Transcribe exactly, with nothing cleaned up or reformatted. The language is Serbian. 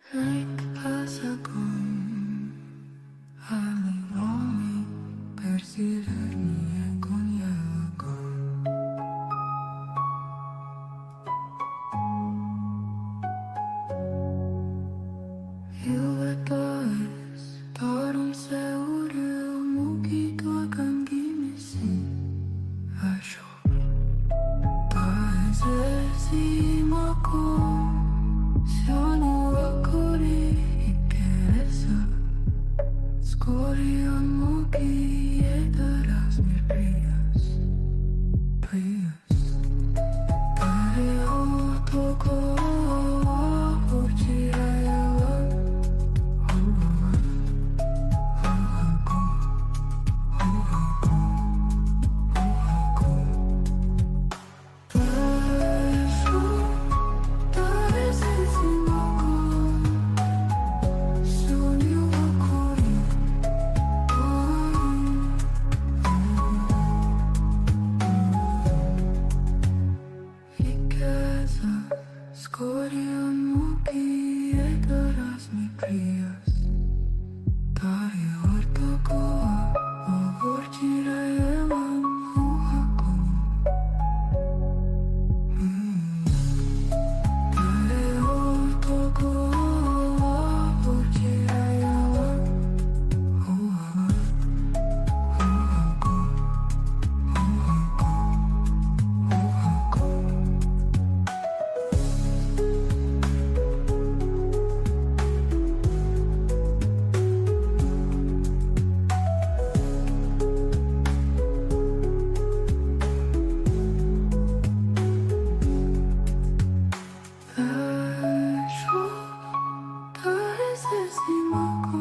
Naik pasa con alimony, persidernie koniaku. Ilvetais tarun seure mukito akan gimisi asho. Taezesi mako siano akori ikesa. Skorion muki edaras mil prias, prias. Tareo toko urchirayawan. Skorion muki edaras mi prias. Tari ortoko urchirayawan uhaku. Tari ortoko urchirayawan uhaku. Uhaku, uhaku, uhaku. Asho, taezesi mako